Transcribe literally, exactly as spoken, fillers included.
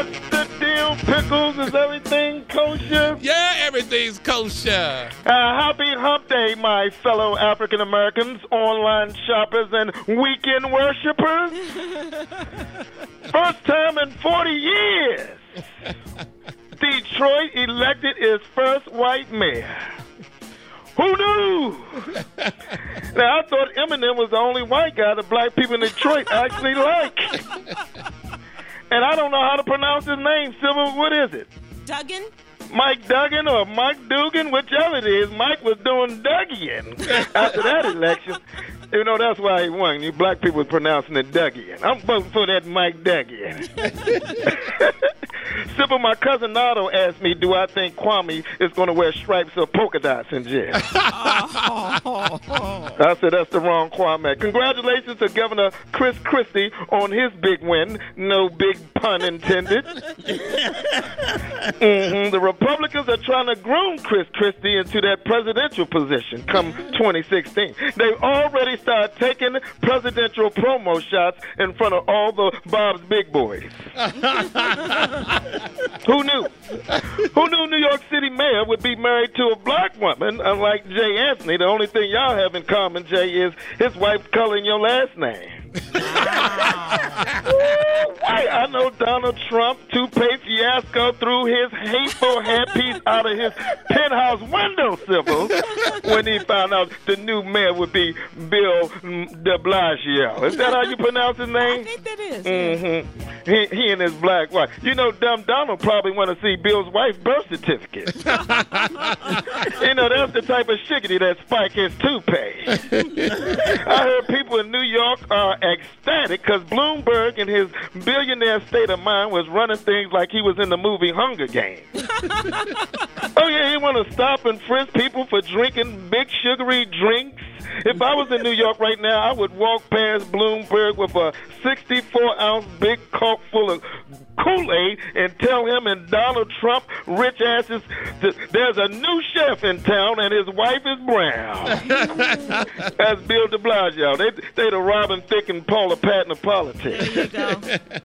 What's the deal, Pickles? Is everything kosher? Yeah, everything's kosher. Uh, happy hump day, my fellow African Americans, online shoppers, and weekend worshipers. First time in forty years, Detroit elected its first white mayor. Who knew? Now, I thought Eminem was the only white guy that black people in Detroit actually like. And I don't know how to pronounce his name. Sybil, what is it? Duggan? Mike Duggan or Mike Dugan, whichever it is. Mike was doing Dougian after that election. You know, that's why he won. You black people were pronouncing it Dougian. I'm voting for that Mike Dougian. Sybil, my cousin Nardo asked me, do I think Kwame is going to wear stripes or polka dots in jail? I said, that's the wrong Kwame. Congratulations to Governor Chris Christie on his big win. No big pun intended. Mm-hmm. The Republicans are trying to groom Chris Christie into that presidential position come twenty sixteen. They've already started taking presidential promo shots in front of all the Bob's Big Boys. Who knew? Who knew New York City mayor would be married to a black woman, unlike Jay Anthony? The only thing y'all have in common, Jay, is his wife coloring your last name. Why? I know Donald Trump, toupee fiasco, threw his hateful headpiece out of his penthouse window, Sybil, when he found out the new mayor would be Bill de Blasio. Is that how you pronounce his name? I think that is. Mm-hmm. He, he and his black wife. You know, dumb Donald probably want to see Bill's wife's birth certificate. You know, that's the type of shiggity that spike his toupee. I heard people in New York are ecstatic because Bloomberg in his billionaire state of mind was running things like he was in the movie Hunger Games. Oh, yeah, he want to stop and frisk people for drinking big sugary drinks. If I was in New York right now, I would walk past Bloomberg with a sixty-four ounce big Coke full of Kool-Aid and tell him and Donald Trump, rich asses, that there's a new chef in town and his wife is brown. That's Bill de Blasio. They, they the Robin Thicke and Paula Patton of politics. There you go.